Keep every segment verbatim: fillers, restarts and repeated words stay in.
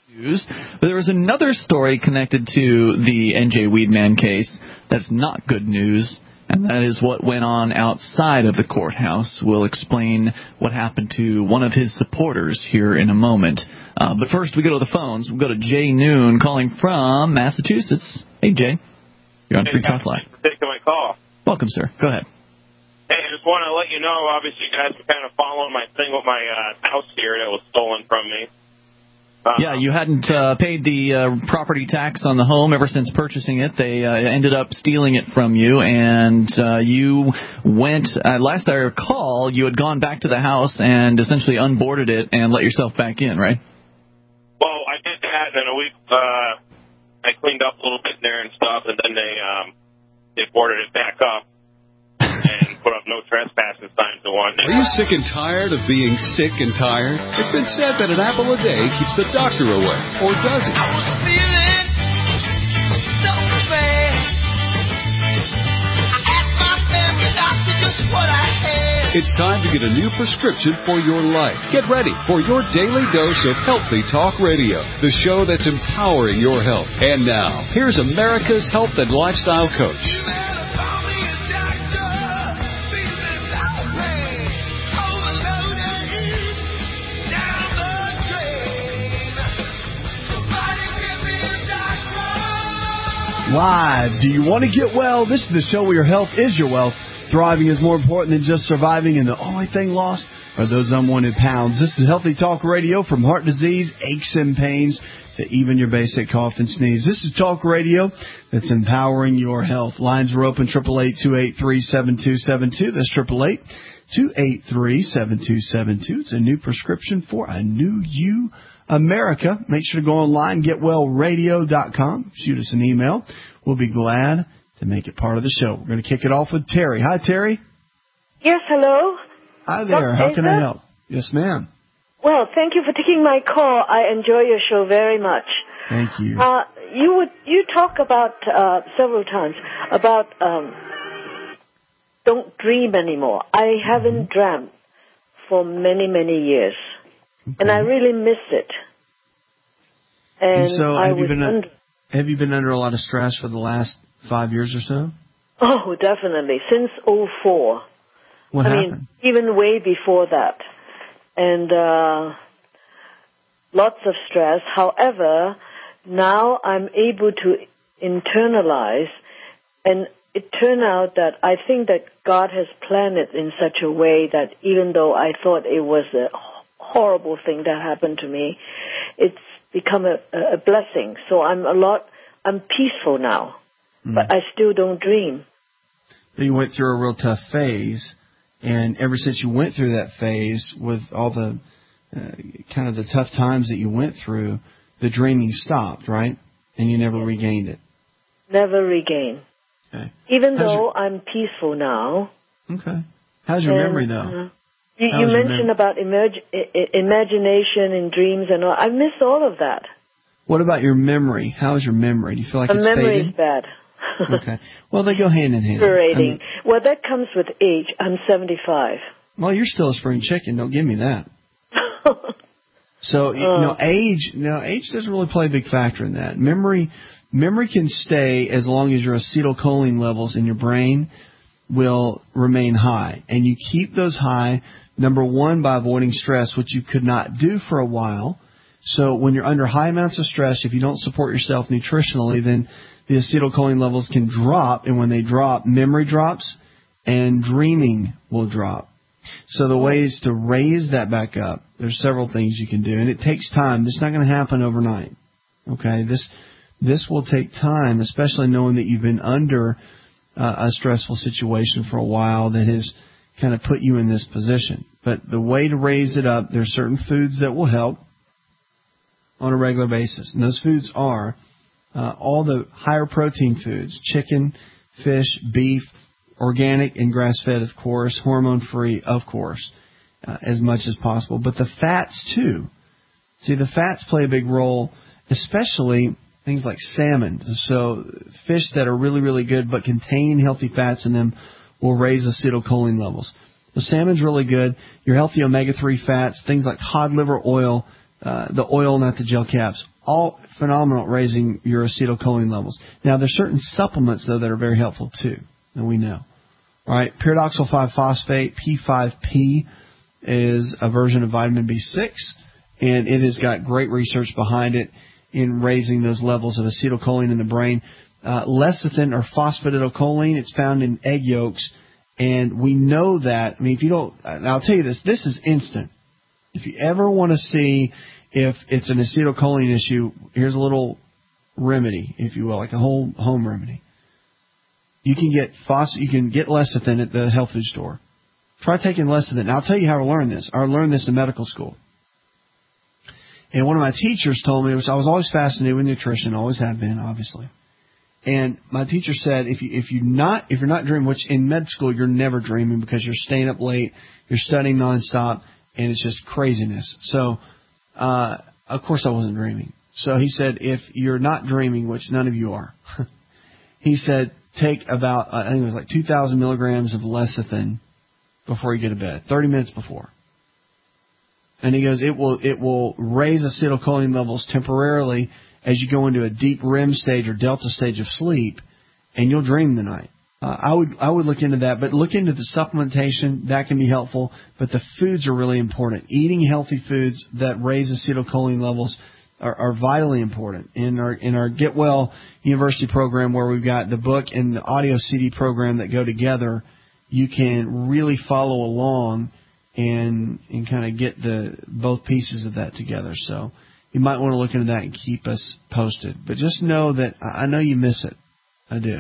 news. But there was another story connected to the N J Weedman case that's not good news, and that is what went on outside of the courthouse. We'll explain what happened to one of his supporters here in a moment. Uh, but first, we go to the phones. We'll go to Jay Noon calling from Massachusetts. Hey, Jay. You're on hey, Free Talk Live. Thanks for taking my call. Welcome, sir. Go ahead. Hey, I just want to let you know, obviously, you guys were kind of following my thing with my uh, house here that was stolen from me. Uh, yeah, you hadn't uh, paid the uh, property tax on the home ever since purchasing it. They uh, ended up stealing it from you, and uh, you went, uh, last I recall, you had gone back to the house and essentially unboarded it and let yourself back in, right? Well, I did that, and then a week, uh, I cleaned up a little bit in there and stuff, and then they, um, they boarded it back up. And put up no trespassing signs and whatnot. Are you sick and tired of being sick and tired? It's been said that an apple a day keeps the doctor away, or does it? I was feeling so bad. I asked my family doctor just what I had. It's time to get a new prescription for your life. Get ready for your daily dose of Healthy Talk Radio, the show that's empowering your health. And now, here's America's health and lifestyle coach. Live. Do you want to get well? This is the show where your health is your wealth. Thriving is more important than just surviving, and the only thing lost are those unwanted pounds. This is Healthy Talk Radio, from heart disease, aches and pains, to even your basic cough and sneeze. This is Talk Radio that's empowering your health. Lines are open, eight eight eight, two eight three, seven two seven two. That's eight eight eight, two eight three, seven two seven two. It's a new prescription for a new you, America. Make sure to go online, get well radio dot com. Shoot us an email. We'll be glad to make it part of the show. We're going to kick it off with Terry. Hi, Terry. Yes, hello. Hi there. Doctor How can Asa? I help? Yes, ma'am. Well, thank you for taking my call. I enjoy your show very much. Thank you. Uh, you would you talk about uh, several times about um, don't dream anymore. I haven't mm-hmm. dreamt for many many years, okay. and I really miss it. And, and so, I have you was been under- have you been under a lot of stress for the last five years or so? Oh, definitely, since oh four. What I happened? mean, even way before that. And uh, lots of stress. However, now I'm able to internalize, and it turned out that I think that God has planned it in such a way that even though I thought it was a horrible thing that happened to me, it's become a, a blessing. So I'm a lot, I'm peaceful now, mm. but I still don't dream. You went through a real tough phase. And ever since you went through that phase, with all the uh, kind of the tough times that you went through, the dreaming stopped, right? And you never regained it. Never regained. Okay. Even How's though your... I'm peaceful now. Okay. How's your and, memory, though? Uh, you you mentioned mem- about imag- I- imagination and dreams and all. I miss all of that. What about your memory? How is your memory? Do you feel like My it's memory faded? is bad. Okay. Well, they go hand in hand. I mean, well, that comes with age. I'm seventy-five. Well, you're still a spring chicken. Don't give me that. So, you uh, know, age, no, age doesn't really play a big factor in that. Memory, memory can stay as long as your acetylcholine levels in your brain will remain high. And you keep those high, number one, by avoiding stress, which you could not do for a while. So when you're under high amounts of stress, if you don't support yourself nutritionally, then the acetylcholine levels can drop, and when they drop, memory drops, and dreaming will drop. So the ways to raise that back up, there's several things you can do, and it takes time. This is not going to happen overnight. Okay, this this will take time, especially knowing that you've been under uh, a stressful situation for a while that has kind of put you in this position. But the way to raise it up, there's certain foods that will help on a regular basis, and those foods are Uh, all the higher protein foods, chicken, fish, beef, organic and grass-fed, of course, hormone-free, of course, uh, as much as possible. But the fats, too. See, the fats play a big role, especially things like salmon. So fish that are really, really good but contain healthy fats in them will raise acetylcholine levels. So salmon's really good. Your healthy omega three fats, things like cod liver oil, uh, the oil, not the gel caps, all phenomenal at raising your acetylcholine levels. Now, there's certain supplements, though, that are very helpful, too, and we know. All right, pyridoxal five phosphate, P five P, is a version of vitamin B six, and it has got great research behind it in raising those levels of acetylcholine in the brain. Uh, lecithin or phosphatidylcholine, it's found in egg yolks, and we know that. I mean, if you don't, and I'll tell you this, this is instant. If you ever want to see if it's an acetylcholine issue, here's a little remedy, if you will, like a whole home remedy. You can get phos- you can get lecithin at the health food store. Try taking lecithin. Now, I'll tell you how to learn this. I learned this in medical school. And one of my teachers told me, which I was always fascinated with nutrition, always have been, obviously. And my teacher said, if you if you not if you're not dreaming, which in med school you're never dreaming because you're staying up late, you're studying nonstop, and it's just craziness. So, uh, of course, I wasn't dreaming. So he said, if you're not dreaming, which none of you are, he said, take about I think it was like two thousand milligrams of lecithin before you go to bed, thirty minutes before. And he goes, it will it will raise acetylcholine levels temporarily as you go into a deep R E M stage or delta stage of sleep, and you'll dream the night. Uh, I would I would look into that, but look into the supplementation. That can be helpful, but the foods are really important. Eating healthy foods that raise acetylcholine levels are, are vitally important. In our in our Get Well University program, where we've got the book and the audio C D program that go together, you can really follow along and and kind of get the both pieces of that together. So you might want to look into that and keep us posted. But just know that I know you miss it. I do.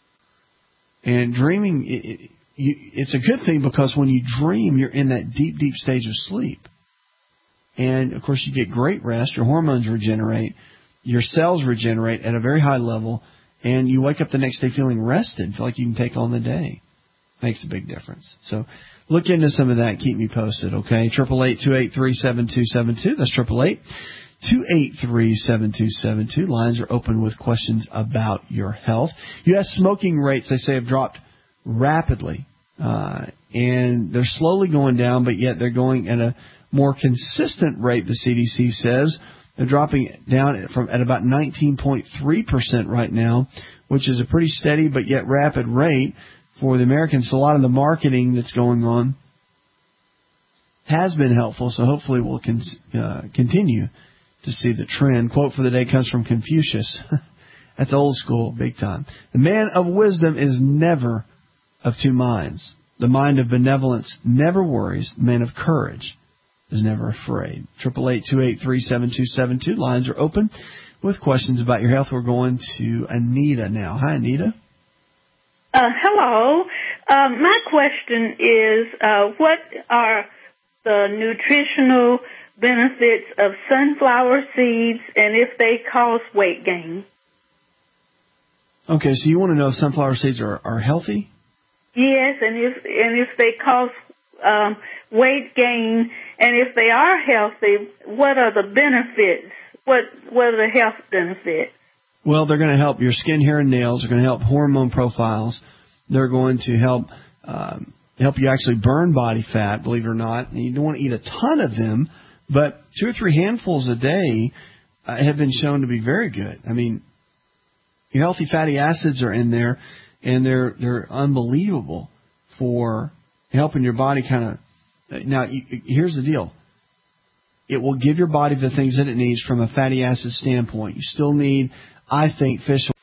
And dreaming, it, it, you, it's a good thing because when you dream, you're in that deep, deep stage of sleep. And, of course, you get great rest. Your hormones regenerate. Your cells regenerate at a very high level. And you wake up the next day feeling rested, feel like you can take on the day. Makes a big difference. So look into some of that. Keep me posted, okay? eight eight eight, two eight three, seven two seven two. That's eight eight eight, two eight three, seven two seven two. Lines are open with questions about your health. U S smoking rates, they say, have dropped rapidly. Uh, and they're slowly going down, but yet they're going at a more consistent rate, the C D C says. They're dropping down from at about nineteen point three percent right now, which is a pretty steady but yet rapid rate for the Americans. So a lot of the marketing that's going on has been helpful, so hopefully we'll con- uh, continue to see the trend. Quote for the day comes from Confucius. That's old school, big time. The man of wisdom is never of two minds. The mind of benevolence never worries. The man of courage is never afraid. eight eight eight, two eight three, seven two seven two. Lines are open with questions about your health. We're going to Anita now. Hi, Anita. Uh, hello. Uh, my question is, uh, what are the nutritional benefits of sunflower seeds and if they cause weight gain? Okay, so you want to know if sunflower seeds are, are healthy? Yes, and if and if they cause um, weight gain, and if they are healthy, what are the benefits? What what are the health benefits? Well, they're going to help your skin, hair, and nails. They're going to help hormone profiles. They're going to help um, help you actually burn body fat, believe it or not. And you don't want to eat a ton of them, but two or three handfuls a day uh, have been shown to be very good. I mean, your healthy fatty acids are in there, and they're they're unbelievable for helping your body kind of. Now, you, here's the deal. It will give your body the things that it needs from a fatty acid standpoint. You still need, I think, fish oil.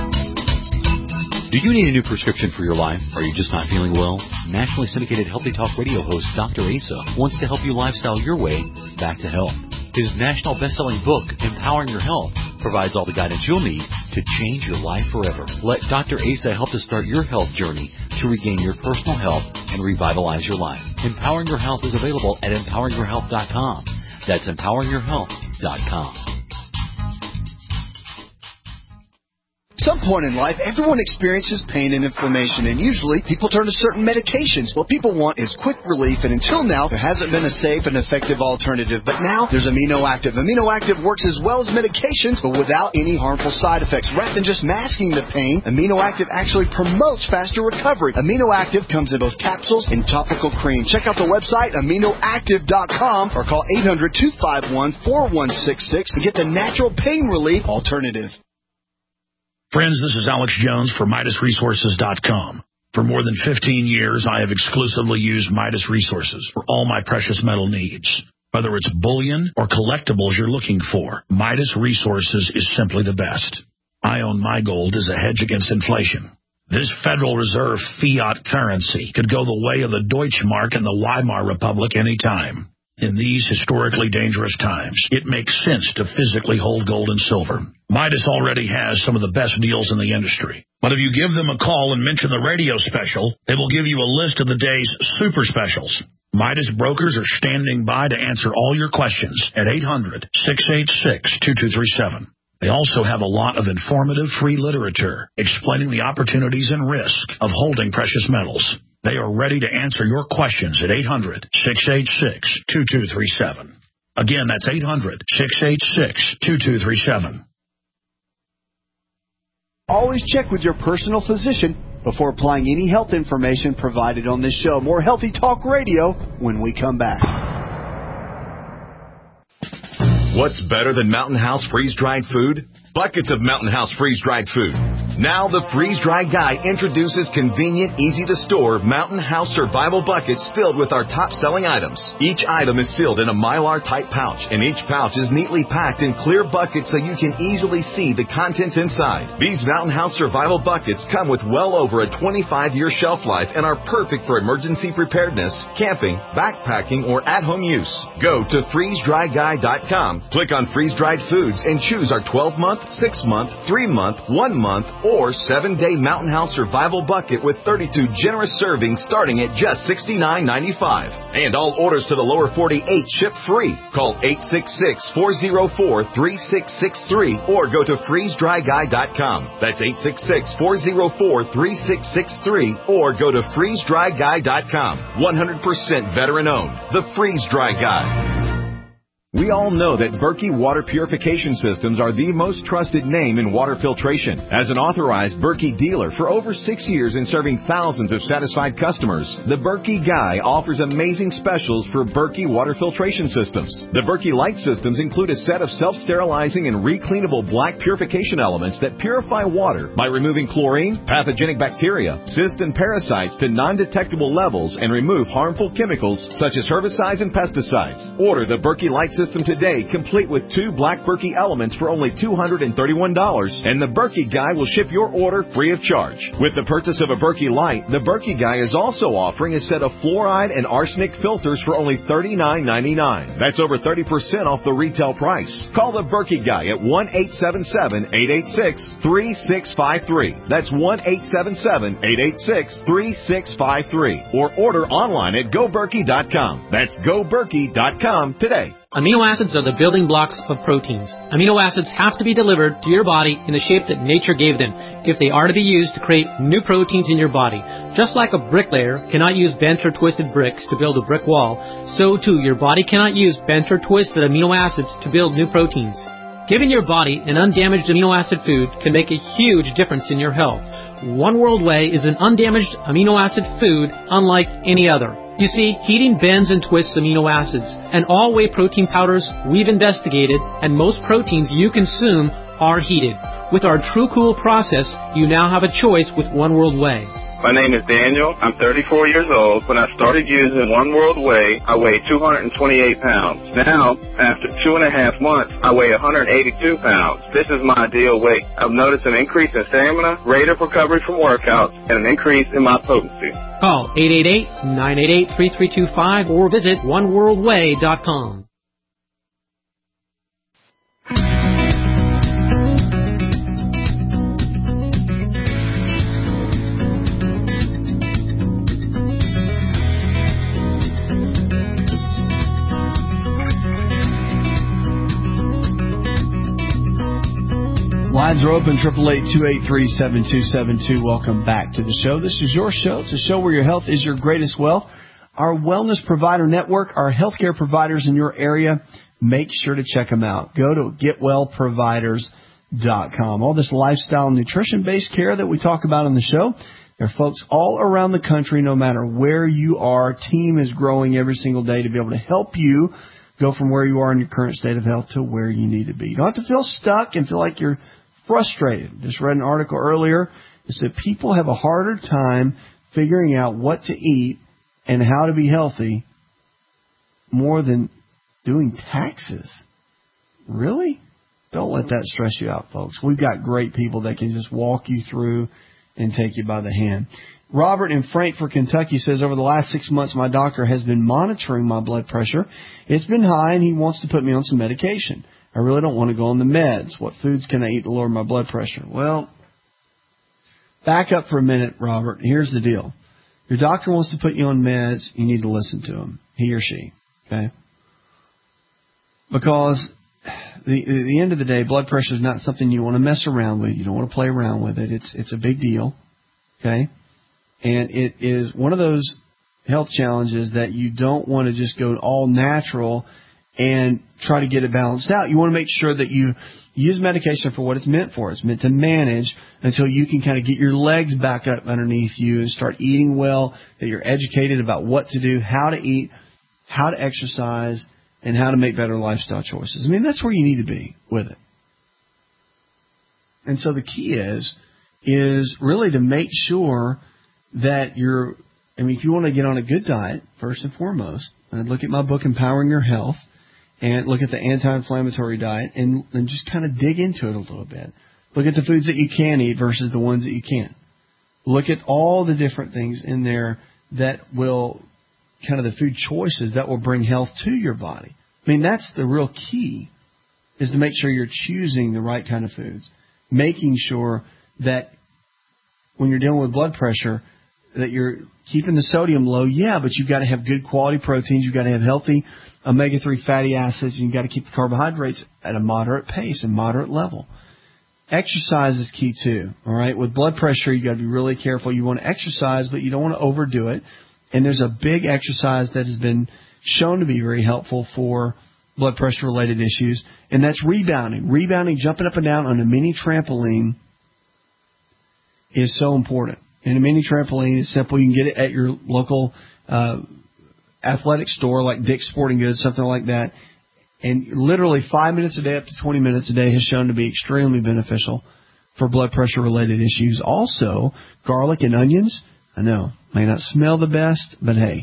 Do you need a new prescription for your life? Are you just not feeling well? Nationally syndicated Healthy Talk radio host Doctor Asa wants to help you lifestyle your way back to health. His national best-selling book, Empowering Your Health, provides all the guidance you'll need to change your life forever. Let Doctor Asa help to start your health journey to regain your personal health and revitalize your life. Empowering Your Health is available at empowering your health dot com. That's empowering your health dot com. Some point in life, everyone experiences pain and inflammation, and usually people turn to certain medications. What people want is quick relief, and until now, there hasn't been a safe and effective alternative. But now, there's Amino Active. Amino Active works as well as medications, but without any harmful side effects. Rather than just masking the pain, Amino Active actually promotes faster recovery. Amino Active comes in both capsules and topical cream. Check out the website, amino active dot com, or call eight hundred, two five one, four one six six to get the natural pain relief alternative. Friends, this is Alex Jones for Midas Resources dot com. For more than fifteen years, I have exclusively used Midas Resources for all my precious metal needs. Whether it's bullion or collectibles you're looking for, Midas Resources is simply the best. I own my gold as a hedge against inflation. This Federal Reserve fiat currency could go the way of the Deutschmark and the Weimar Republic any time. In these historically dangerous times, it makes sense to physically hold gold and silver. Midas already has some of the best deals in the industry. But if you give them a call and mention the radio special, they will give you a list of the day's super specials. Midas brokers are standing by to answer all your questions at eight hundred, six eight six, two two three seven. They also have a lot of informative free literature explaining the opportunities and risk of holding precious metals. They are ready to answer your questions at eight hundred, six eight six, two two three seven. Again, that's eight hundred, six eight six, two two three seven. Always check with your personal physician before applying any health information provided on this show. More Healthy Talk Radio when we come back. What's better than Mountain House freeze-dried food? Buckets of Mountain House freeze-dried food. Now the freeze-dried guy introduces convenient, easy-to-store Mountain House survival buckets filled with our top-selling items. Each item is sealed in a Mylar-type pouch, and each pouch is neatly packed in clear buckets so you can easily see the contents inside. These Mountain House survival buckets come with well over a twenty-five year shelf life and are perfect for emergency preparedness, camping, backpacking, or at-home use. Go to freeze dry guy dot com, click on freeze-dried foods, and choose our twelve-month, six-month, three-month, one-month, or seven-day Mountain House survival bucket with thirty-two generous servings starting at just sixty-nine ninety-five. And all orders to the lower forty-eight ship free. Call eight six six, four zero four, three six six three or go to freeze dry guy dot com. That's eight six six, four zero four, three six six three or go to freeze dry guy dot com. one hundred percent veteran-owned. The Freeze Dry Guy. We all know that Berkey Water Purification Systems are the most trusted name in water filtration. As an authorized Berkey dealer for over six years and serving thousands of satisfied customers, the Berkey Guy offers amazing specials for Berkey Water Filtration Systems. The Berkey Light Systems include a set of self-sterilizing and recleanable black purification elements that purify water by removing chlorine, pathogenic bacteria, cysts, and parasites to non-detectable levels and remove harmful chemicals such as herbicides and pesticides. Order the Berkey Light Systems System today, complete with two black Berkey elements for only two hundred thirty-one dollars, and the Berkey Guy will ship your order free of charge. With the purchase of a Berkey Light, the Berkey Guy is also offering a set of fluoride and arsenic filters for only thirty-nine ninety-nine. That's over thirty percent off the retail price. Call the Berkey Guy at one eight seven seven, eight eight six, three six five three. That's one eight seven seven, eight eight six, three six five three. Or order online at go berkey dot com. That's go berkey dot com today. Amino acids are the building blocks of proteins. Amino acids have to be delivered to your body in the shape that nature gave them if they are to be used to create new proteins in your body. Just like a bricklayer cannot use bent or twisted bricks to build a brick wall, so too your body cannot use bent or twisted amino acids to build new proteins. Giving your body an undamaged amino acid food can make a huge difference in your health. One World Whey is an undamaged amino acid food unlike any other. You see, heating bends and twists amino acids, and all whey protein powders we've investigated, and most proteins you consume are heated. With our True Cool process, you now have a choice with One World Whey. My name is Daniel. I'm thirty-four years old. When I started using One World Whey, I weighed two hundred twenty-eight pounds. Now, after two and a half months, I weigh one hundred eighty-two pounds. This is my ideal weight. I've noticed an increase in stamina, rate of recovery from workouts, and an increase in my potency. Call eight eight eight, nine eight eight, three three two five or visit one world whey dot com. Lines are open, eight eight eight, two eight three, seven two seven two. Welcome back to the show. This is your show. It's a show where your health is your greatest wealth. Our wellness provider network, our healthcare providers in your area, make sure to check them out. Go to get well providers dot com. All this lifestyle nutrition-based care that we talk about on the show, there are folks all around the country, no matter where you are. Team is growing every single day to be able to help you go from where you are in your current state of health to where you need to be. You don't have to feel stuck and feel like you're frustrated. Just read an article earlier that said people have a harder time figuring out what to eat and how to be healthy more than doing taxes. Really? Don't let that stress you out, folks. We've got great people that can just walk you through and take you by the hand. Robert in Frankfort, Kentucky says, over the last six months, my doctor has been monitoring my blood pressure. It's been high, and he wants to put me on some medication. I really don't want to go on the meds. What foods can I eat to lower my blood pressure? Well, back up for a minute, Robert. Here's the deal. Your doctor wants to put you on meds. You need to listen to him, he or she, okay? Because the, at the end of the day, blood pressure is not something you want to mess around with. You don't want to play around with it. It's it's a big deal, okay? And it is one of those health challenges that you don't want to just go all natural and try to get it balanced out. You want to make sure that you use medication for what it's meant for. It's meant to manage until you can kind of get your legs back up underneath you and start eating well, that you're educated about what to do, how to eat, how to exercise, and how to make better lifestyle choices. I mean, that's where you need to be with it. And so the key is, is really to make sure that you're, I mean, if you want to get on a good diet, first and foremost, I'd look at my book, Empowering Your Health, and look at the anti-inflammatory diet and, and just kind of dig into it a little bit. Look at the foods that you can eat versus the ones that you can't. Look at all the different things in there that will, kind of the food choices that will bring health to your body. I mean, that's the real key, is to make sure you're choosing the right kind of foods. Making sure that when you're dealing with blood pressure, that you're keeping the sodium low, yeah, but you've got to have good quality proteins. You've got to have healthy omega three fatty acids. And you've got to keep the carbohydrates at a moderate pace and moderate level. Exercise is key too, all right? With blood pressure, you've got to be really careful. You want to exercise, but you don't want to overdo it. And there's a big exercise that has been shown to be very helpful for blood pressure-related issues, and that's rebounding. Rebounding, jumping up and down on a mini trampoline is so important. And a mini trampoline is simple. You can get it at your local uh, athletic store like Dick's Sporting Goods, something like that. And literally five minutes a day up to twenty minutes a day has shown to be extremely beneficial for blood pressure-related issues. Also, garlic and onions, I know, may not smell the best, but hey,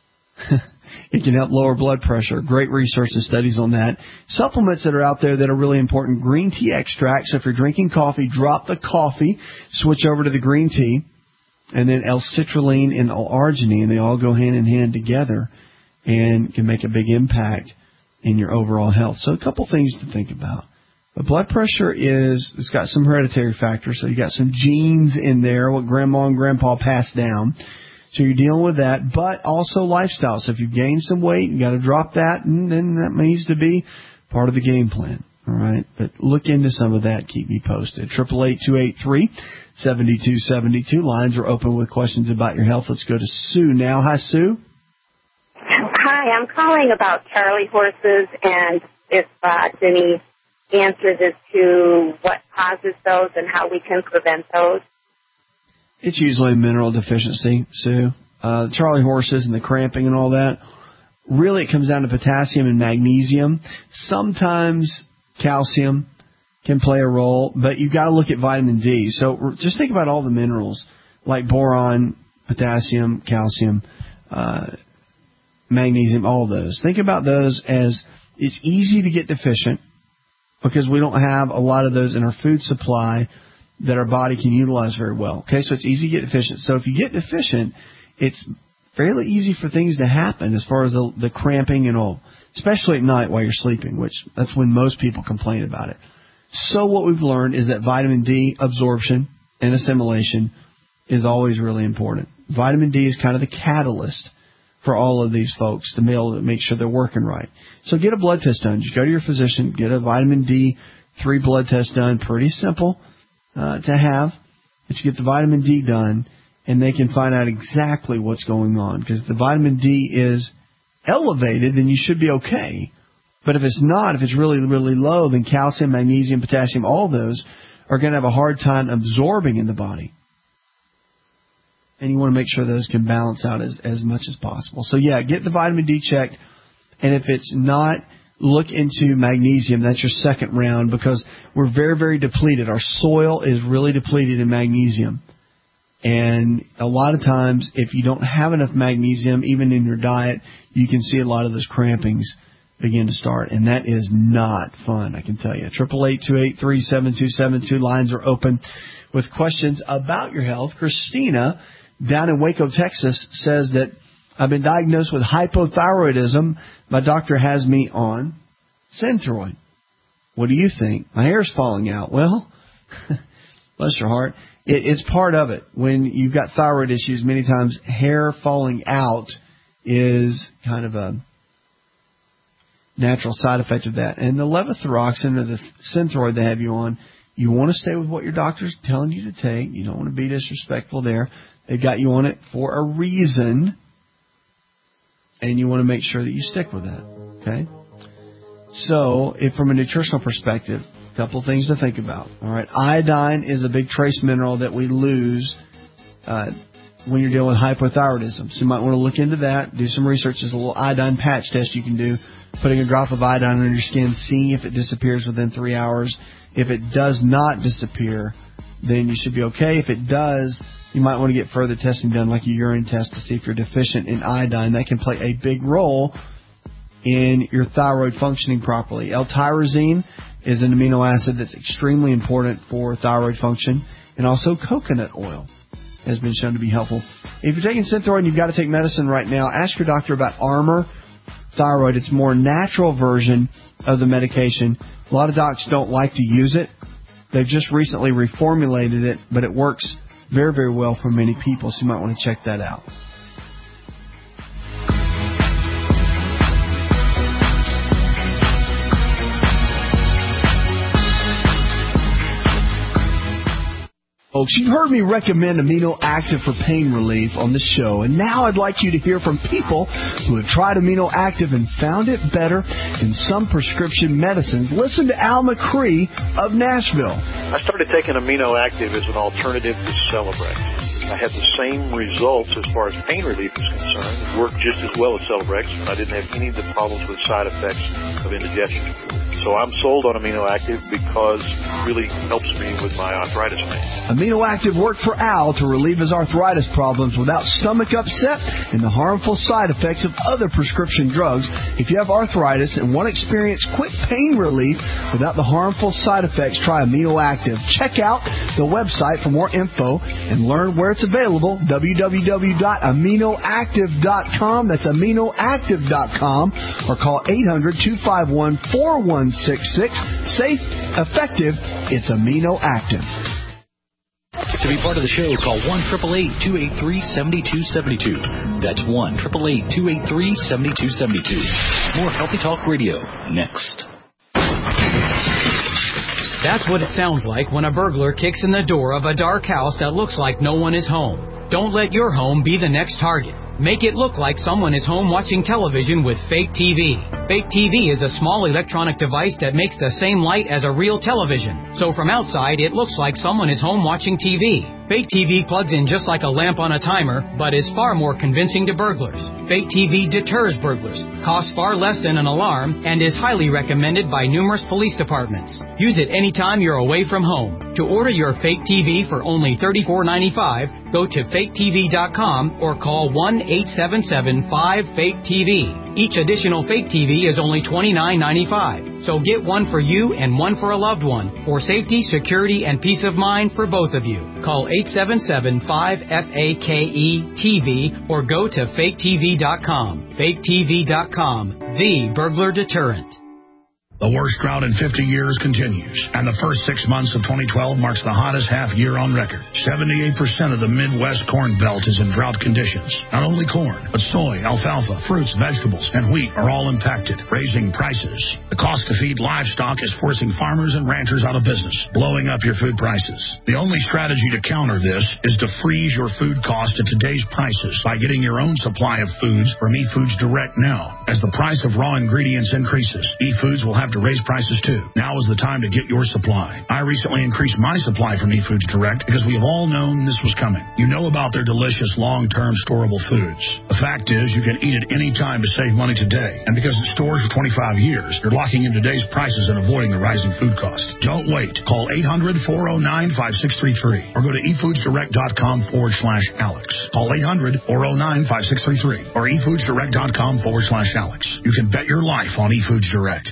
it can help lower blood pressure. Great research and studies on that. Supplements that are out there that are really important, green tea extract. So if you're drinking coffee, drop the coffee, switch over to the green tea. And then L-citrulline and L-arginine, they all go hand in hand together and can make a big impact in your overall health. So a couple things to think about. But blood pressure is, it's got some hereditary factors. So you got some genes in there, what grandma and grandpa passed down. So you're dealing with that, but also lifestyle. So if you've gained some weight, you got to drop that, and then that needs to be part of the game plan. All right, but look into some of that. Keep me posted. eight eight eight, two eight three, seven two seven two. Lines are open with questions about your health. Let's go to Sue now. Hi, Sue. Hi, I'm calling about Charlie horses, and if uh, any answers as to what causes those and how we can prevent those. It's usually a mineral deficiency, Sue. Uh, Charlie horses and the cramping and all that. Really, it comes down to potassium and magnesium. Sometimes calcium can play a role, but you've got to look at vitamin D. So just think about all the minerals like boron, potassium, calcium, uh, magnesium, all of those. Think about those as it's easy to get deficient because we don't have a lot of those in our food supply that our body can utilize very well. Okay, so it's easy to get deficient. So if you get deficient, it's fairly easy for things to happen as far as the, the cramping and all, especially at night while you're sleeping, which that's when most people complain about it. So what we've learned is that vitamin D absorption and assimilation is always really important. Vitamin D is kind of the catalyst for all of these folks to be able to make sure they're working right. So get a blood test done. Just go to your physician, get a vitamin D three blood test done. Pretty simple uh, to have, but you get the vitamin D done, and they can find out exactly what's going on. Because if the vitamin D is elevated, then you should be okay. But if it's not, if it's really, really low, then calcium, magnesium, potassium, all those are going to have a hard time absorbing in the body. And you want to make sure those can balance out as, as much as possible. So, yeah, get the vitamin D checked. And if it's not, look into magnesium. That's your second round, because we're very, very depleted. Our soil is really depleted in magnesium. And a lot of times, if you don't have enough magnesium, even in your diet, you can see a lot of those crampings begin to start. And that is not fun, I can tell you. eight eight eight, two eight three, seven two seven two. Lines are open with questions about your health. Christina, down in Waco, Texas, says that I've been diagnosed with hypothyroidism. My doctor has me on Synthroid. What do you think? My hair's falling out. Well, bless your heart. It, it's part of it. When you've got thyroid issues, many times hair falling out is kind of a natural side effect of that. And the levothyroxine or the Synthroid they have you on, you want to stay with what your doctor's telling you to take. You don't want to be disrespectful there. They've got you on it for a reason, and you want to make sure that you stick with that, okay? So, if from a nutritional perspective, a couple of things to think about. All right, iodine is a big trace mineral that we lose uh, when you're dealing with hypothyroidism. So you might want to look into that, do some research. There's a little iodine patch test you can do, putting a drop of iodine on your skin, seeing if it disappears within three hours. If it does not disappear, then you should be okay. If it does, you might want to get further testing done, like a urine test, to see if you're deficient in iodine. That can play a big role in your thyroid functioning properly. L-tyrosine is an amino acid that's extremely important for thyroid function, and also coconut oil has been shown to be helpful. If you're taking Synthroid and you've got to take medicine right now, ask your doctor about Armour Thyroid. It's a more natural version of the medication. A lot of docs don't like to use it. They've just recently reformulated it, but it works very, very well for many people, so you might want to check that out. Folks, you've heard me recommend Amino Active for pain relief on the show, and now I'd like you to hear from people who have tried Amino Active and found it better than some prescription medicines. Listen to Al McCree of Nashville. I started taking Amino Active as an alternative to Celebrex. I had the same results as far as pain relief is concerned. It worked just as well as Celebrex, and I didn't have any of the problems with side effects of indigestion. So I'm sold on Amino Active because it really helps me with my arthritis pain. Amino Active worked for Al to relieve his arthritis problems without stomach upset and the harmful side effects of other prescription drugs. If you have arthritis and want to experience quick pain relief without the harmful side effects, try Amino Active. Check out the website for more info and learn where it's available, w w w dot amino active dot com. That's amino active dot com, or call eight hundred, two five one, four one six six. Safe, effective, it's Amino Active. To be part of the show, call one eight eight eight, two eight three, seven two seven two. That's one eight eight eight, two eight three, seven two seven two. More Healthy Talk Radio next. That's what it sounds like when a burglar kicks in the door of a dark house that looks like no one is home. Don't let your home be the next target. Make it look like someone is home watching television with Fake T V. Fake T V is a small electronic device that makes the same light as a real television. So from outside, it looks like someone is home watching T V. Fake T V plugs in just like a lamp on a timer, but is far more convincing to burglars. Fake T V deters burglars, costs far less than an alarm, and is highly recommended by numerous police departments. Use it anytime you're away from home. To order your Fake T V for only thirty-four ninety-five, go to fake t v dot com or call one eight seven seven, five, fake T V. Each additional Fake T V is only twenty-nine ninety-five. So get one for you and one for a loved one, for safety, security, and peace of mind for both of you. Call eight seven seven, five, F A K E T V or go to fake t v dot com. fake t v dot com, the burglar deterrent. The worst drought in fifty years continues, and the first six months of twenty twelve marks the hottest half year on record. seventy-eight percent of the Midwest corn belt is in drought conditions. Not only corn, but soy, alfalfa, fruits, vegetables, and wheat are all impacted, raising prices. The cost to feed livestock is forcing farmers and ranchers out of business, blowing up your food prices. The only strategy to counter this is to freeze your food cost at today's prices by getting your own supply of foods from eFoods Direct now. As the price of raw ingredients increases, eFoods will have to raise prices too. Now is the time to get your supply. I recently increased my supply from eFoods Direct because we have all known this was coming. You know about their delicious long-term storable foods. The fact is you can eat it any time to save money today. And because it stores for twenty-five years, you're locking in today's prices and avoiding the rising food cost. Don't wait. Call eight hundred, four oh nine, five six three three or go to efoodsdirect.com forward slash Alex. Call eight hundred, four oh nine, five six three three or efoodsdirect.com forward slash Alex. You can bet your life on eFoods Direct.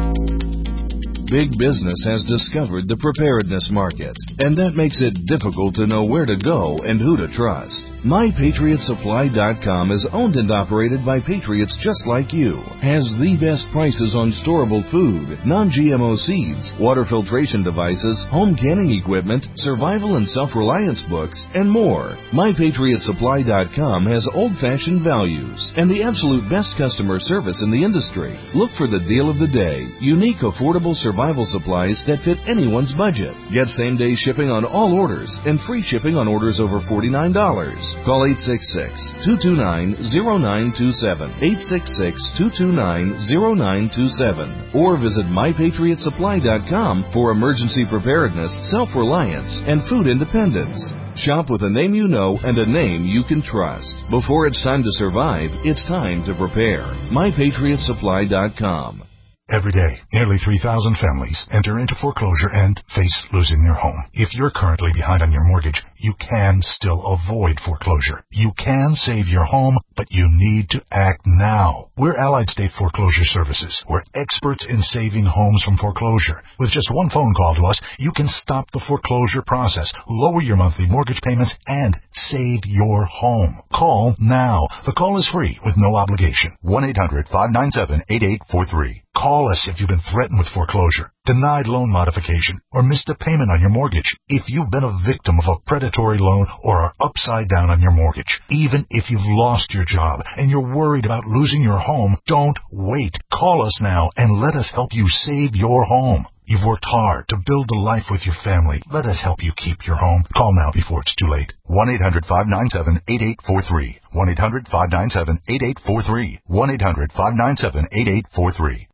Big business has discovered the preparedness market, and that makes it difficult to know where to go and who to trust. My Patriot Supply dot com is owned and operated by patriots just like you, has the best prices on storable food, non-G M O seeds, water filtration devices, home canning equipment, survival and self-reliance books, and more. My Patriot Supply dot com has old-fashioned values and the absolute best customer service in the industry. Look for the deal of the day, unique, affordable survival supplies that fit anyone's budget. Get same-day shipping on all orders and free shipping on orders over forty-nine dollars. Call eight six six, two two nine, zero nine two seven, eight six six, two two nine, zero nine two seven, or visit my patriot supply dot com for emergency preparedness, self-reliance, and food independence. Shop with a name you know and a name you can trust. Before it's time to survive, it's time to prepare. my patriot supply dot com. Every day, nearly three thousand families enter into foreclosure and face losing their home. If you're currently behind on your mortgage, you can still avoid foreclosure. You can save your home, but you need to act now. We're Allied State Foreclosure Services. We're experts in saving homes from foreclosure. With just one phone call to us, you can stop the foreclosure process, lower your monthly mortgage payments, and save your home. Call now. The call is free with no obligation. one eight hundred, five nine seven, eight eight four three. Call us if you've been threatened with foreclosure, denied loan modification, or missed a payment on your mortgage. If you've been a victim of a predatory loan or are upside down on your mortgage, even if you've lost your job and you're worried about losing your home, don't wait. Call us now and let us help you save your home. You've worked hard to build a life with your family. Let us help you keep your home. Call now before it's too late. one eight hundred, five nine seven, eight eight four three. one eight hundred, five nine seven, eight eight four three. one eight hundred, five nine seven, eight eight four three.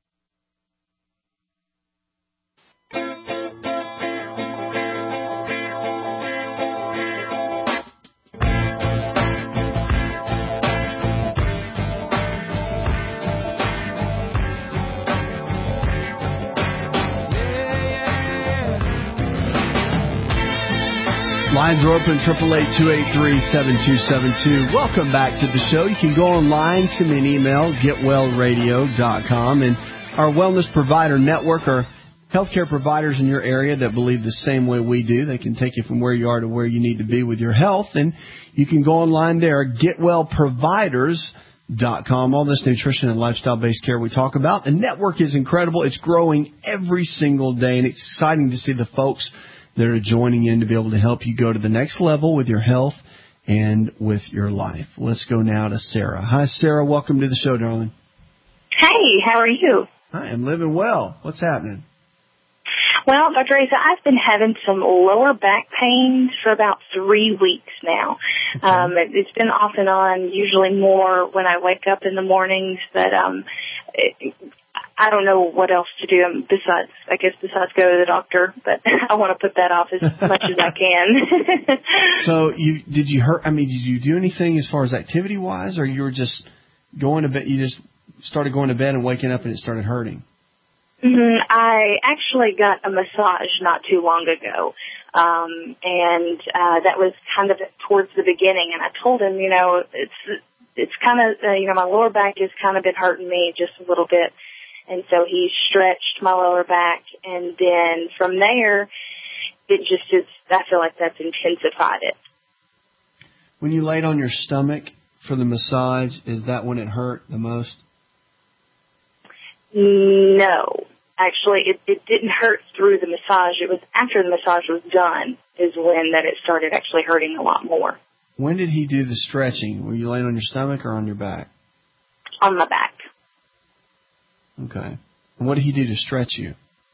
Lines are open, triple eight, two eight three, seven two seven two. Welcome back to the show. You can go online, send me an email, get well radio dot com. And our Wellness Provider Network are healthcare providers in your area that believe the same way we do. They can take you from where you are to where you need to be with your health. And you can go online there, get well providers dot com. All this nutrition and lifestyle-based care we talk about. The network is incredible. It's growing every single day, and it's exciting to see the folks that are joining in to be able to help you go to the next level with your health and with your life. Let's go now to Sarah. Hi, Sarah. Welcome to the show, darling. Hey, how are you? Hi, I'm living well. What's happening? Well, Doctor Asa, I've been having some lower back pains for about three weeks now. Okay. Um, it, it's been off and on, usually more when I wake up in the mornings, but um, it, I don't know what else to do besides, I guess, besides go to the doctor, but I want to put that off as much as I can. So you, did you hurt, I mean, did you do anything as far as activity-wise, or you were just going to bed, you just started going to bed and waking up and it started hurting? Mm-hmm. I actually got a massage not too long ago, um, and uh, that was kind of towards the beginning, and I told him, you know, it's, it's kind of, uh, you know, my lower back has kind of been hurting me just a little bit. And so he stretched my lower back, and then from there, it just is, I feel like that's intensified it. When you laid on your stomach for the massage, is that when it hurt the most? No. actually, it, it didn't hurt through the massage. It was after the massage was done is when that it started actually hurting a lot more. When did he do the stretching? Were you laying on your stomach or on your back? On my back. Okay. And what did he do to stretch you?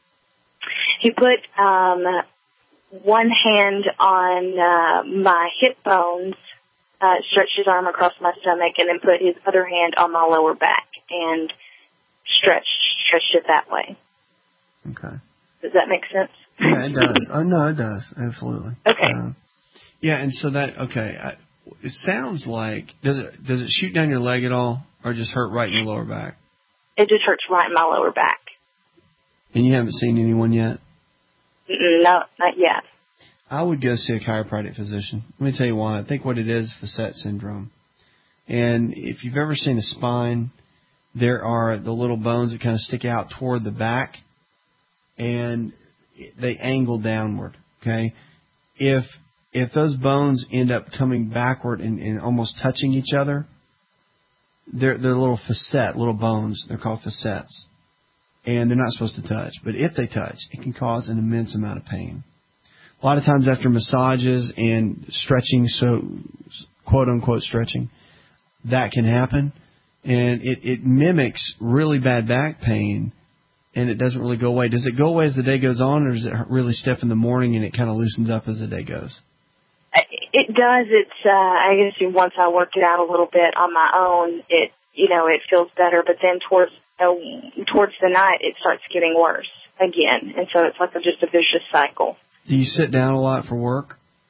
He put um, one hand on uh, my hip bones, uh, stretched his arm across my stomach, and then put his other hand on my lower back and stretched stretched it that way. Okay. Does that make sense? Yeah, it does. Oh, no, it does. Absolutely. Okay. Uh, yeah, and so that, okay, I, it sounds like, does it does it shoot down your leg at all, or just hurt right in your lower back? It just hurts right in my lower back. And you haven't seen anyone yet? No, not yet. I would go see a chiropractic physician. Let me tell you why. I think what it is, facet syndrome. And if you've ever seen a spine, there are the little bones that kind of stick out toward the back, and they angle downward, okay? If if those bones end up coming backward and, and almost touching each other, they're, they're little facet, little bones. They're called facets. And they're not supposed to touch. But if they touch, it can cause an immense amount of pain. A lot of times after massages and stretching, so quote-unquote stretching, that can happen. And it, it mimics really bad back pain, and it doesn't really go away. Does it go away as the day goes on, or is it really stiff in the morning and it kind of loosens up as the day goes? It does. It's, uh, I guess once I work it out a little bit on my own, it, you know, it feels better. But then towards, uh, towards the night, it starts getting worse again. And so it's like a, just a vicious cycle. Do you sit down a lot for work?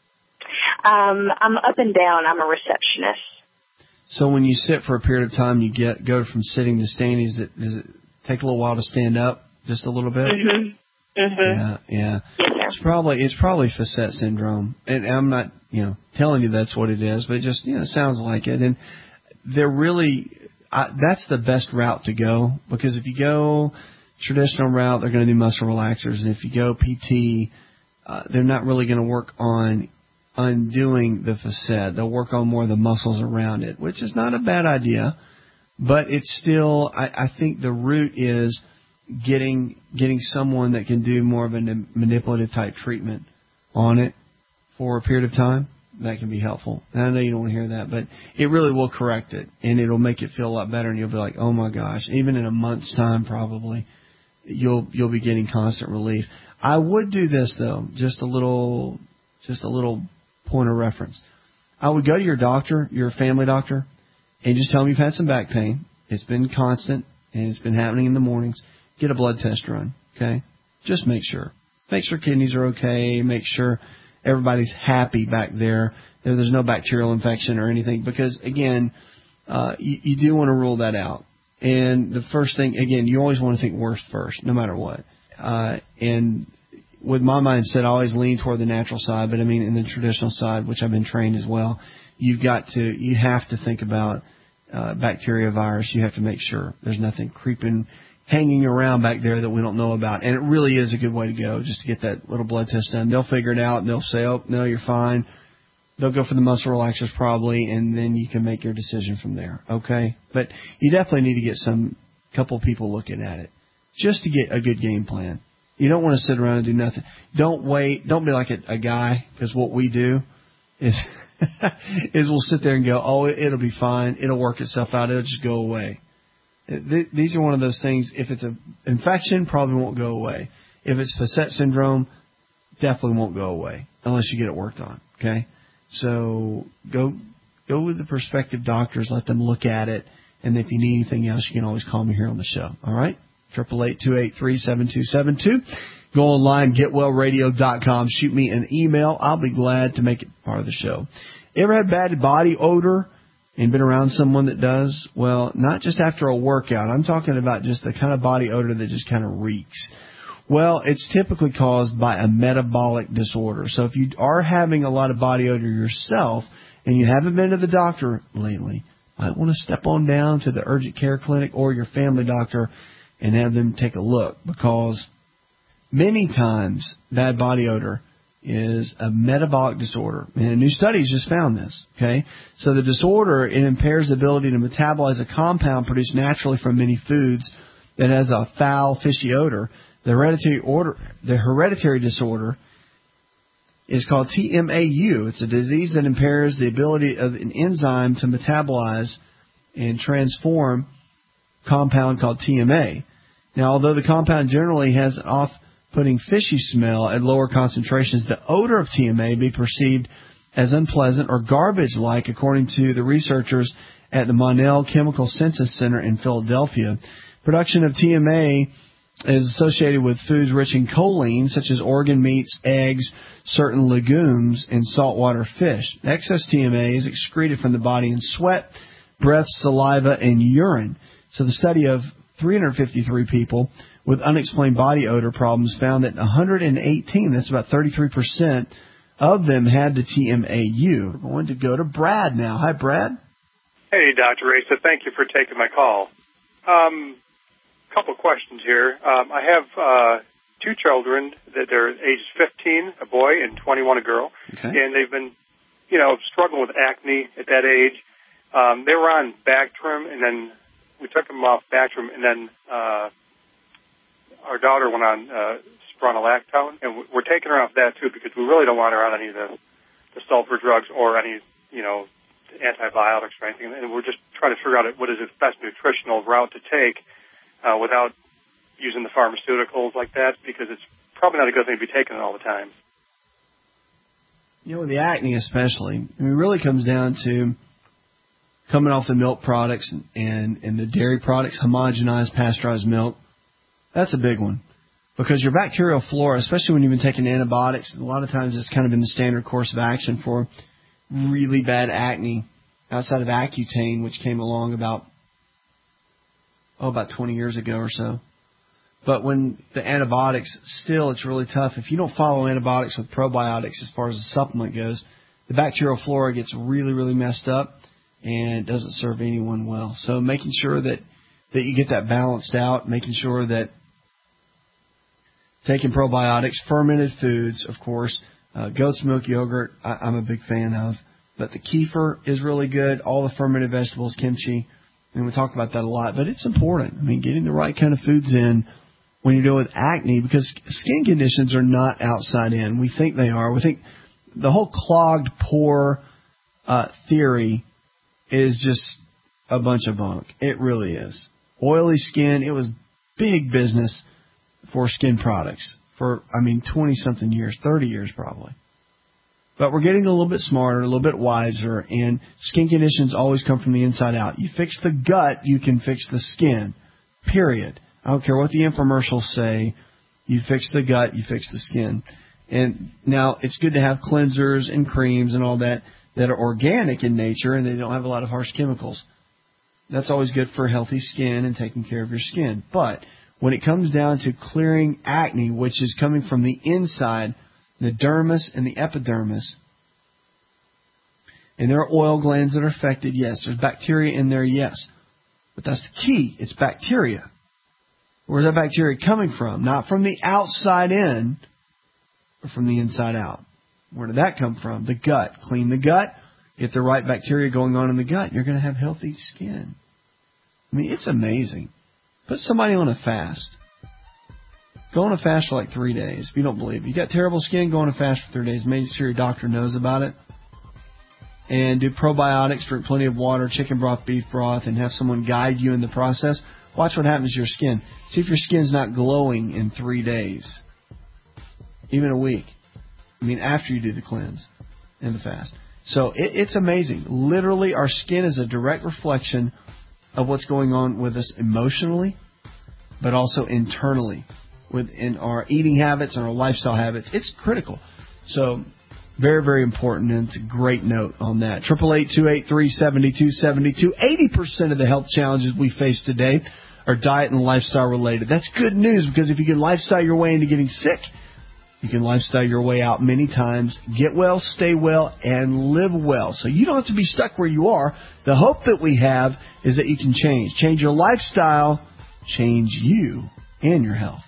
Um, I'm up and down. I'm a receptionist. So when you sit for a period of time, you get go from sitting to standing. Does it, does it take a little while to stand up, just a little bit? Mm-hmm. Mm-hmm. Yeah, yeah. Yes, it's probably it's probably facet syndrome, and I'm not you know telling you that's what it is, but it just you know sounds like it. And they're really I, that's the best route to go, because if you go traditional route, they're going to do muscle relaxers, and if you go P T, uh, they're not really going to work on undoing the facet. They'll work on more of the muscles around it, which is not a bad idea, but it's still I, I think the root is getting getting someone that can do more of a manipulative type treatment on it for a period of time. That can be helpful. And I know you don't want to hear that, but it really will correct it, and it'll make it feel a lot better, and you'll be like, oh my gosh, even in a month's time probably, you'll you'll be getting constant relief. I would do this though, just a little just a little point of reference. I would go to your doctor, your family doctor, and just tell them you've had some back pain. It's been constant, and it's been happening in the mornings. Get a blood test run, okay? Just make sure. Make sure kidneys are okay. Make sure everybody's happy back there. There's no bacterial infection or anything, because, again, uh, you, you do want to rule that out. And the first thing, again, you always want to think worst first, no matter what. Uh, and with my mindset, I always lean toward the natural side, but, I mean, in the traditional side, which I've been trained as well, you've got to, you have to think about uh, bacteria, virus. You have to make sure there's nothing creeping hanging around back there that we don't know about. And it really is a good way to go, just to get that little blood test done. They'll figure it out, and they'll say, oh, no, you're fine. They'll go for the muscle relaxers probably, and then you can make your decision from there, okay? But you definitely need to get some couple people looking at it just to get a good game plan. You don't want to sit around and do nothing. Don't wait. Don't be like a, a guy, because what we do is is we'll sit there and go, oh, it'll be fine. It'll work itself out. It'll just go away. These are one of those things, if it's an infection, probably won't go away. If it's facet syndrome, definitely won't go away unless you get it worked on, okay? So go go with the prospective doctors, let them look at it, and if you need anything else, you can always call me here on the show, all right? eight eight eight, two eight three, seven two seven two. Go online, get well radio dot com. Shoot me an email. I'll be glad to make it part of the show. Ever had bad body odor and been around someone that does? Well, not just after a workout. I'm talking about just the kind of body odor that just kind of reeks. Well, it's typically caused by a metabolic disorder. So if you are having a lot of body odor yourself and you haven't been to the doctor lately, you might want to step on down to the urgent care clinic or your family doctor and have them take a look, because many times bad body odor is a metabolic disorder. And new studies just found this, okay? So the disorder, it impairs the ability to metabolize a compound produced naturally from many foods that has a foul, fishy odor. The hereditary order, the hereditary disorder is called T M A U. It's a disease that impairs the ability of an enzyme to metabolize and transform a compound called T M A. Now, although the compound generally has an off-putting fishy smell at lower concentrations, the odor of T M A may be perceived as unpleasant or garbage-like, according to the researchers at the Monell Chemical Synthesis Center in Philadelphia. Production of T M A is associated with foods rich in choline, such as organ meats, eggs, certain legumes, and saltwater fish. Excess T M A is excreted from the body in sweat, breath, saliva, and urine. So the study of three hundred fifty-three people with unexplained body odor problems found that one hundred eighteen, that's about thirty-three percent, of them had the T M A U. We're going to go to Brad now. Hi, Brad. Hey, Doctor Asa. Thank you for taking my call. Um, couple questions here. Um, I have uh, two children that are ages fifteen, a boy, and twenty-one, a girl. Okay. And they've been, you know, struggling with acne at that age. Um, they were on Bactrim, and then we took them off Bactrim, and then uh, our daughter went on uh, spironolactone, and we're taking her off that too because we really don't want her on any of the, the sulfur drugs or any, you know, antibiotics or anything. And we're just trying to figure out what is the best nutritional route to take uh, without using the pharmaceuticals like that, because it's probably not a good thing to be taking it all the time. You know, with the acne especially, I mean, it really comes down to coming off the milk products and, and, and the dairy products, homogenized, pasteurized milk. That's a big one. Because your bacterial flora, especially when you've been taking antibiotics, a lot of times it's kind of been the standard course of action for really bad acne outside of Accutane, which came along about, oh, about twenty years ago or so. But when the antibiotics, still it's really tough. If you don't follow antibiotics with probiotics as far as the supplement goes, the bacterial flora gets really, really messed up and doesn't serve anyone well. So making sure that, that you get that balanced out, making sure that taking probiotics, fermented foods, of course, uh, goat's milk yogurt, I, I'm a big fan of. But the kefir is really good, all the fermented vegetables, kimchi, and we talk about that a lot. But it's important. I mean, getting the right kind of foods in when you're dealing with acne, because skin conditions are not outside in. We think they are. We think the whole clogged pore uh, theory is just a bunch of bunk. It really is. Oily skin, it was big business for skin products for, I mean, twenty-something years, thirty years probably. But we're getting a little bit smarter, a little bit wiser, and skin conditions always come from the inside out. You fix the gut, you can fix the skin, period. I don't care what the infomercials say. You fix the gut, you fix the skin. And now it's good to have cleansers and creams and all that that are organic in nature and they don't have a lot of harsh chemicals. That's always good for healthy skin and taking care of your skin. But when it comes down to clearing acne, which is coming from the inside, the dermis and the epidermis, and there are oil glands that are affected, yes. There's bacteria in there, yes. But that's the key. It's bacteria. Where's that bacteria coming from? Not from the outside in, but from the inside out. Where did that come from? The gut. Clean the gut. Get the right bacteria going on in the gut. You're going to have healthy skin. I mean, it's amazing. Put somebody on a fast. Go on a fast for like three days if you don't believe it. You got terrible skin, go on a fast for three days. Make sure your doctor knows about it. And do probiotics, drink plenty of water, chicken broth, beef broth, and have someone guide you in the process. Watch what happens to your skin. See if your skin's not glowing in three days. Even a week. I mean, after you do the cleanse and the fast. So it, it's amazing. Literally, our skin is a direct reflection of what's going on with us emotionally, but also internally. Within our eating habits and our lifestyle habits. It's critical. So very, very important, and it's a great note on that. eight eight eight, two eight three, seven two seven two. eighty percent of the health challenges we face today are diet and lifestyle related. That's good news, because if you can lifestyle your way into getting sick, you can lifestyle your way out many times. Get well, stay well, and live well. So you don't have to be stuck where you are. The hope that we have is that you can change. Change your lifestyle, change you and your health.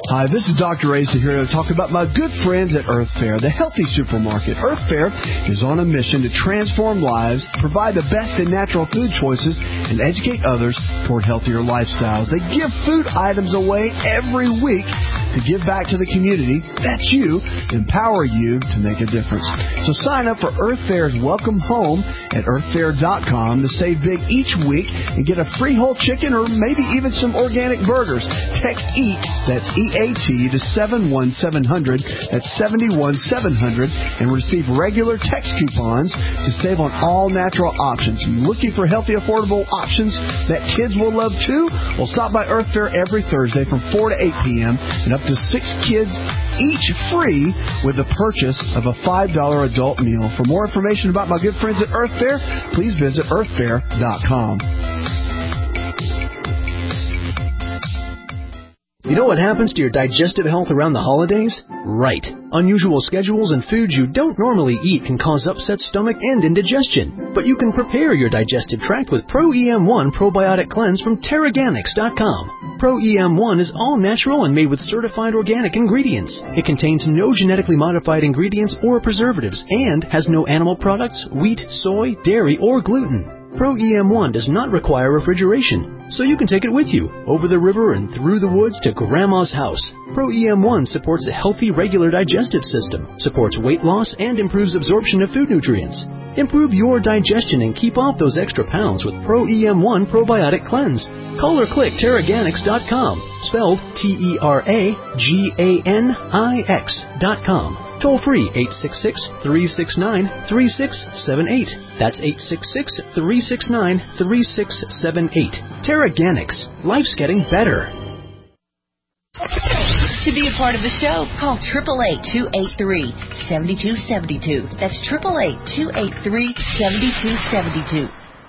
Hi, this is Doctor Asa here to talk about my good friends at Earth Fare, the healthy supermarket. Earth Fare is on a mission to transform lives, provide the best in natural food choices, and educate others toward healthier lifestyles. They give food items away every week to give back to the community. That's you. Empower you to make a difference. So sign up for Earth Fare's Welcome Home at earth fare dot com to save big each week and get a free whole chicken or maybe even some organic burgers. Text EAT, that's E A T, to seven one seven zero zero, that's seven one seven zero zero, and receive regular text coupons to save on all natural options. Looking for healthy, affordable options that kids will love too? Well, stop by Earth Fare every Thursday from four to eight p.m. and up to six kids each free with the purchase of a five dollar adult meal. For more information about my good friends at Earth Fare, please visit earth fare dot com. You know what happens to your digestive health around the holidays? Right. Unusual schedules and foods you don't normally eat can cause upset stomach and indigestion. But you can prepare your digestive tract with Pro E M one Probiotic Cleanse from Terraganics dot com. Pro E M one is all natural and made with certified organic ingredients. It contains no genetically modified ingredients or preservatives and has no animal products, wheat, soy, dairy, or gluten. Pro E M one does not require refrigeration, so you can take it with you, over the river and through the woods to Grandma's house. Pro E M one supports a healthy, regular digestive system, supports weight loss, and improves absorption of food nutrients. Improve your digestion and keep off those extra pounds with Pro E M one Probiotic Cleanse. Call or click Terraganics dot com, spelled T E R A G A N I X dot com. Toll free, eight six six, three six nine, three six seven eight. That's eight six six, three six nine, three six seven eight. Terraganics. Life's getting better. To be a part of the show, call eight eight eight, two eight three, seven two seven two. That's eight eight eight, two eight three, seven two seven two.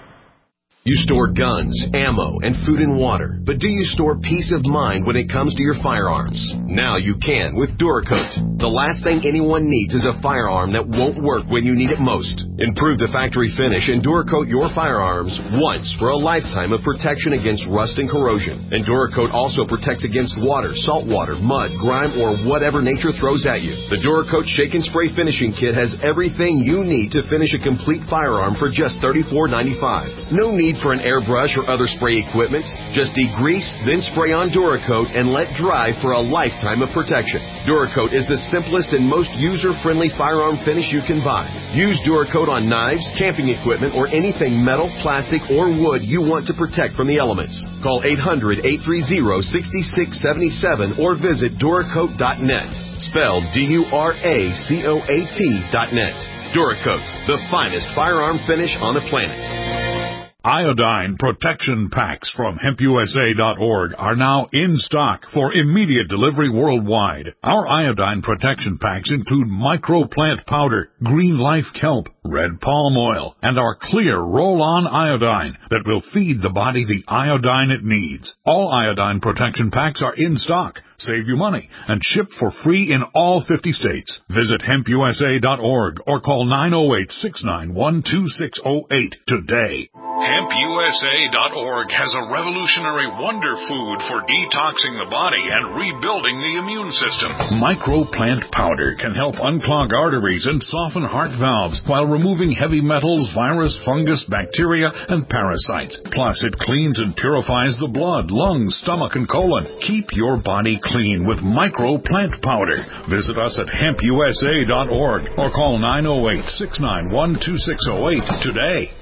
You store guns, ammo, and food and water, but do you store peace of mind when it comes to your firearms? Now you can with Duracoat. The last thing anyone needs is a firearm that won't work when you need it most. Improve the factory finish and Duracoat your firearms once for a lifetime of protection against rust and corrosion. And Duracoat also protects against water, salt water, mud, grime, or whatever nature throws at you. The Duracoat Shake and Spray Finishing Kit has everything you need to finish a complete firearm for just thirty-four ninety-five. No need for an airbrush or other spray equipment. Just degrease, then spray on Duracoat and let dry for a lifetime of protection. Duracoat is the simplest and most user-friendly firearm finish you can buy. Use Duracoat on knives, camping equipment, or anything metal, plastic, or wood you want to protect from the elements. Call eight hundred, eight three zero, six six seven seven or visit Duracoat dot net. Spelled D U R A C O A T dot net. Duracoat, the finest firearm finish on the planet. Iodine protection packs from hemp U S A dot org are now in stock for immediate delivery worldwide. Our iodine protection packs include microplant powder, green life kelp, red palm oil, and our clear roll-on iodine that will feed the body the iodine it needs. All iodine protection packs are in stock. Save you money and ship for free in all fifty states. Visit hemp U S A dot org or call nine oh eight, six nine one, two six oh eight today. hemp U S A dot org has a revolutionary wonder food for detoxing the body and rebuilding the immune system. Microplant powder can help unclog arteries and soften heart valves while removing heavy metals, virus, fungus, bacteria, and parasites. Plus, it cleans and purifies the blood, lungs, stomach, and colon. Keep your body clean with Microplant powder. Visit us at hemp U S A dot org or call nine oh eight, six nine one, two six oh eight today.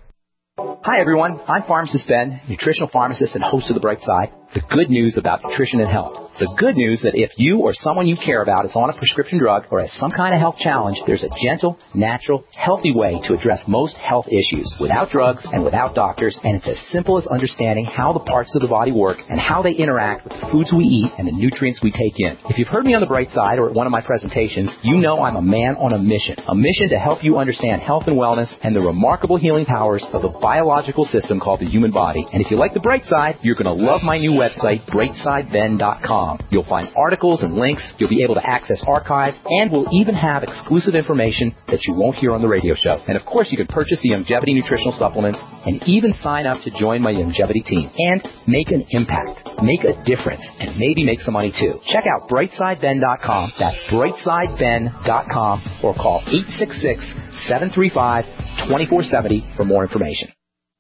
Hi, everyone. I'm Pharmacist Ben, nutritional pharmacist and host of The Bright Side. The good news about nutrition and health. The good news that if you or someone you care about is on a prescription drug or has some kind of health challenge, there's a gentle, natural, healthy way to address most health issues without drugs and without doctors, and it's as simple as understanding how the parts of the body work and how they interact with the foods we eat and the nutrients we take in. If you've heard me on The Bright Side or at one of my presentations, you know I'm a man on a mission, a mission to help you understand health and wellness and the remarkable healing powers of the biological system called the human body. And if you like The Bright Side, you're going to love my new website, bright side ben dot com. com. You'll find articles and links. You'll be able to access archives, and we'll even have exclusive information that you won't hear on the radio show. And of course, you can purchase the Youngevity nutritional supplements and even sign up to join my Youngevity team and make an impact, make a difference, and maybe make some money too. Check out brightside ben dot com. That's brightside ben dot com or call eight six six, seven three five, two four seven zero for more information.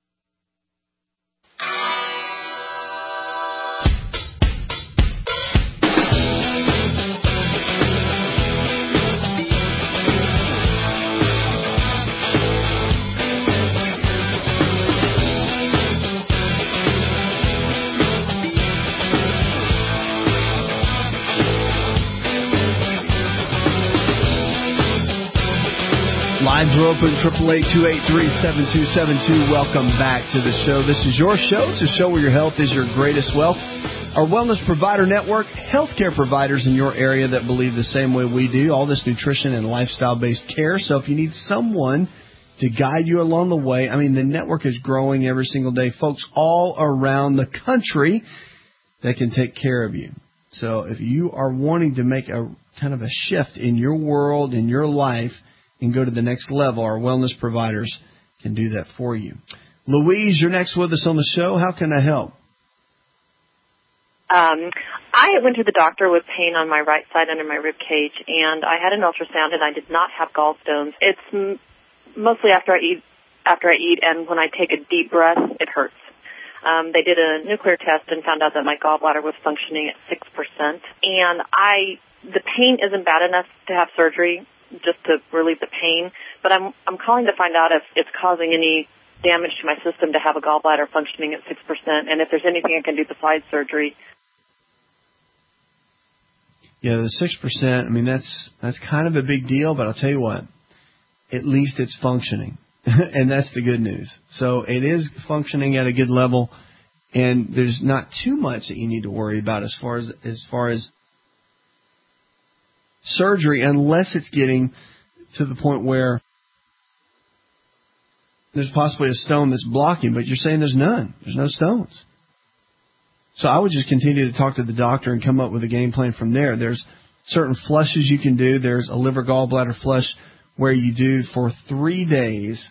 Lines are open, triple eight, two eight three, seven two seven two. Welcome back to the show. This is your show. It's a show where your health is your greatest wealth. Our Wellness Provider Network, healthcare providers in your area that believe the same way we do, all this nutrition and lifestyle-based care. So if you need someone to guide you along the way, I mean, the network is growing every single day. Folks all around the country that can take care of you. So if you are wanting to make a kind of a shift in your world, in your life, and go to the next level, our wellness providers can do that for you. Louise, you're next with us on the show. How can I help? Um, I went to the doctor with pain on my right side under my rib cage, and I had an ultrasound, and I did not have gallstones. It's m- mostly after I eat, after I eat, and when I take a deep breath, it hurts. Um, they did a nuclear test and found out that my gallbladder was functioning at six percent, and I the pain isn't bad enough to have surgery, just to relieve the pain, but I'm I'm calling to find out if it's causing any damage to my system to have a gallbladder functioning at six percent, and if there's anything I can do besides surgery. Yeah, the six percent, I mean, that's that's kind of a big deal, but I'll tell you what, at least it's functioning, and that's the good news. So it is functioning at a good level, and there's not too much that you need to worry about as far as as far as surgery, unless it's getting to the point where there's possibly a stone that's blocking, but you're saying there's none. There's no stones. So I would just continue to talk to the doctor and come up with a game plan from there. There's certain flushes you can do. There's a liver gallbladder flush where you do for three days.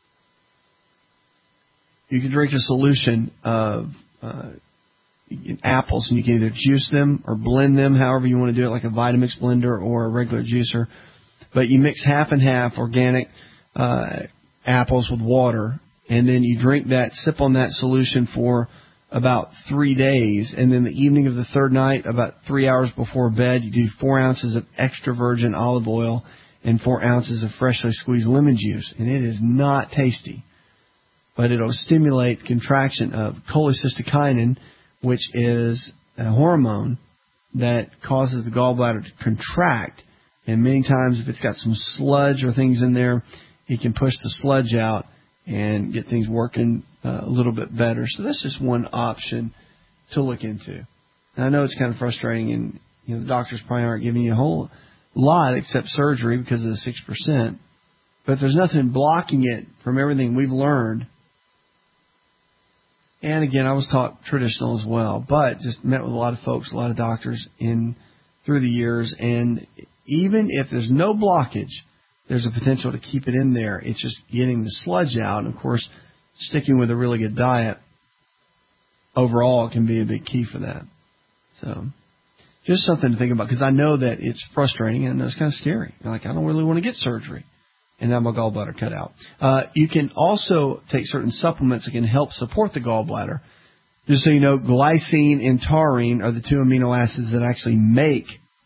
You can drink a solution of uh, apples, and you can either juice them or blend them, however you want to do it, like a Vitamix blender or a regular juicer. But you mix half and half organic uh, apples with water, and then you drink that, sip on that solution for about three days. And then the evening of the third night, about three hours before bed, you do four ounces of extra virgin olive oil and four ounces of freshly squeezed lemon juice. And it is not tasty, but it'll stimulate contraction of cholecystokinin, which is a hormone that causes the gallbladder to contract. And many times if it's got some sludge or things in there, it can push the sludge out and get things working uh, a little bit better. So that's just one option to look into. And I know it's kind of frustrating, and you know the doctors probably aren't giving you a whole lot except surgery because of the six percent. But there's nothing blocking it from everything we've learned. And again, I was taught traditional as well, but just met with a lot of folks, a lot of doctors in through the years. And even if there's no blockage, there's a potential to keep it in there. It's just getting the sludge out. And of course, sticking with a really good diet overall can be a big key for that. So just something to think about, because I know that it's frustrating and it's kind of scary. Like, I don't really want to get surgery and have my gallbladder cut out. Uh, you can also take certain supplements that can help support the gallbladder. Just so you know, glycine and taurine are the two amino acids that actually make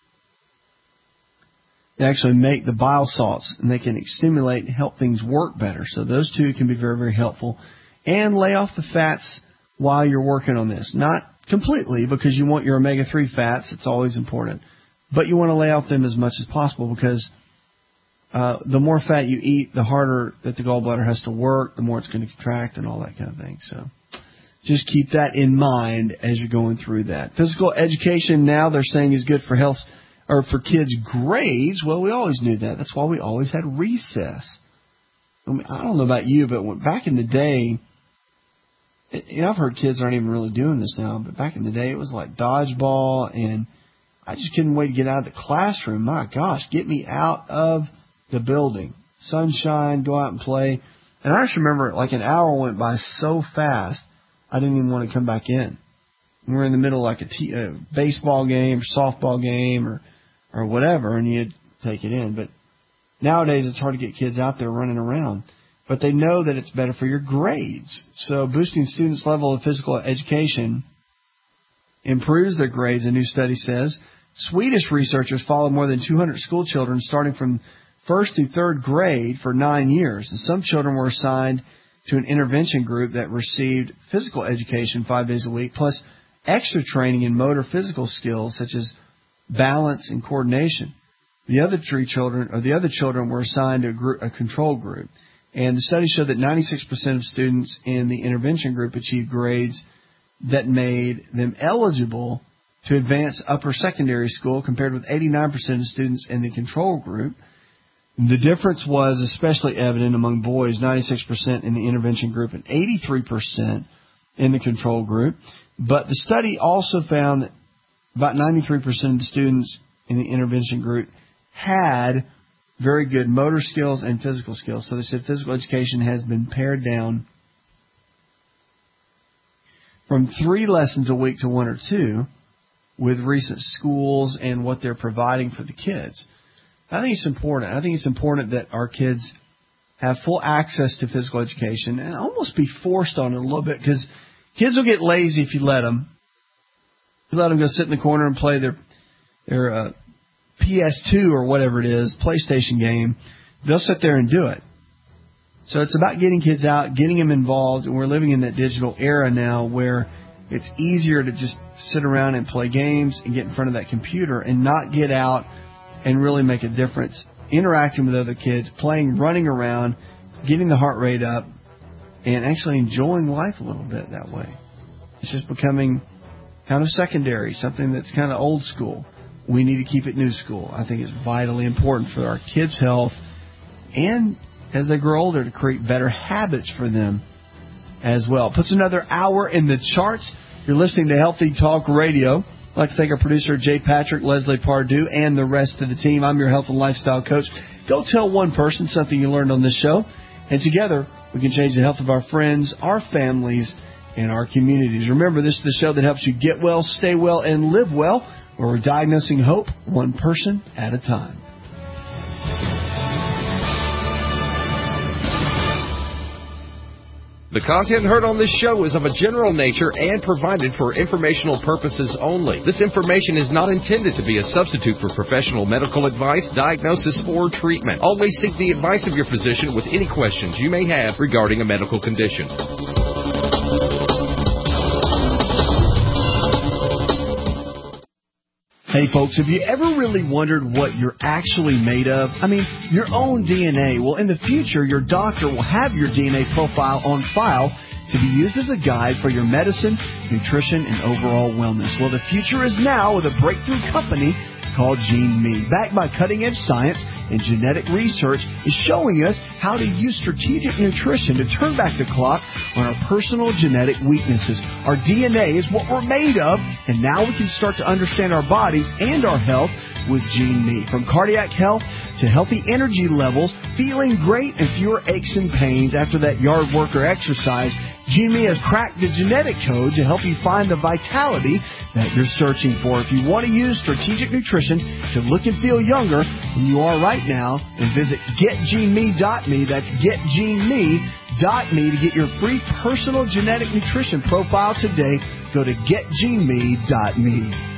They actually make the bile salts, and they can stimulate and help things work better. So those two can be very, very helpful. And lay off the fats while you're working on this. Not completely, because you want your omega three fats. It's always important. But you want to lay off them as much as possible, because uh, the more fat you eat, the harder that the gallbladder has to work, the more it's going to contract and all that kind of thing. So just keep that in mind as you're going through that. Physical education now they're saying is good for health or for kids' grades. Well, we always knew that. That's why we always had recess. I mean, I don't know about you, but when, back in the day, you know, I've heard kids aren't even really doing this now, but back in the day it was like dodgeball, and I just couldn't wait to get out of the classroom. My gosh, get me out of the building. Sunshine, go out and play. And I just remember like an hour went by so fast, I didn't even want to come back in. We were in the middle of like a, t- a baseball game, or softball game, or or whatever, and you'd take it in. But nowadays it's hard to get kids out there running around. But they know that it's better for your grades. So boosting students' level of physical education improves their grades, a new study says. Swedish researchers followed more than two hundred school children starting from first through third grade for nine years. And some children were assigned to an intervention group that received physical education five days a week, plus extra training in motor physical skills such as balance and coordination. The other three children, or the other children, were assigned to a, group, a control group. And the study showed that ninety-six percent of students in the intervention group achieved grades that made them eligible to advance upper secondary school, compared with eighty-nine percent of students in the control group. The difference was especially evident among boys, ninety-six percent in the intervention group and eighty-three percent in the control group. But the study also found that about ninety-three percent of the students in the intervention group had very good motor skills and physical skills. So they said physical education has been pared down from three lessons a week to one or two with recent schools and what they're providing for the kids. I think it's important. I think it's important that our kids have full access to physical education and almost be forced on it a little bit, because kids will get lazy if you let them. You let them go sit in the corner and play their their uh, P S two or whatever it is, PlayStation game. They'll sit there and do it. So it's about getting kids out, getting them involved, and we're living in that digital era now where it's easier to just sit around and play games and get in front of that computer and not get out and really make a difference, interacting with other kids, playing, running around, getting the heart rate up, and actually enjoying life a little bit that way. It's just becoming kind of secondary, something that's kind of old school. We need to keep it new school. I think it's vitally important for our kids' health and as they grow older to create better habits for them as well. Puts another hour in the charts. You're listening to Healthy Talk Radio. I'd like to thank our producer, Jay Patrick, Leslie Pardue, and the rest of the team. I'm your health and lifestyle coach. Go tell one person something you learned on this show, and together we can change the health of our friends, our families, and our communities. Remember, this is the show that helps you get well, stay well, and live well, where we're diagnosing hope one person at a time. The content heard on this show is of a general nature and provided for informational purposes only. This information is not intended to be a substitute for professional medical advice, diagnosis, or treatment. Always seek the advice of your physician with any questions you may have regarding a medical condition. Hey folks, have you ever really wondered what you're actually made of? I mean, your own D N A. Well, in the future, your doctor will have your D N A profile on file to be used as a guide for your medicine, nutrition, and overall wellness. Well, the future is now with a breakthrough company called GeneMe. Backed by cutting-edge science and genetic research, is showing us how to use strategic nutrition to turn back the clock on our personal genetic weaknesses. Our D N A is what we're made of, and now we can start to understand our bodies and our health with GeneMe. From cardiac health to healthy energy levels, feeling great, and fewer aches and pains after that yard work or exercise, GeneMe has cracked the genetic code to help you find the vitality that you're searching for. If you want to use strategic nutrition to look and feel younger than you are right now, then visit get gene me dot me. That's get gene me dot me to get your free personal genetic nutrition profile today. Go to get gene me dot me.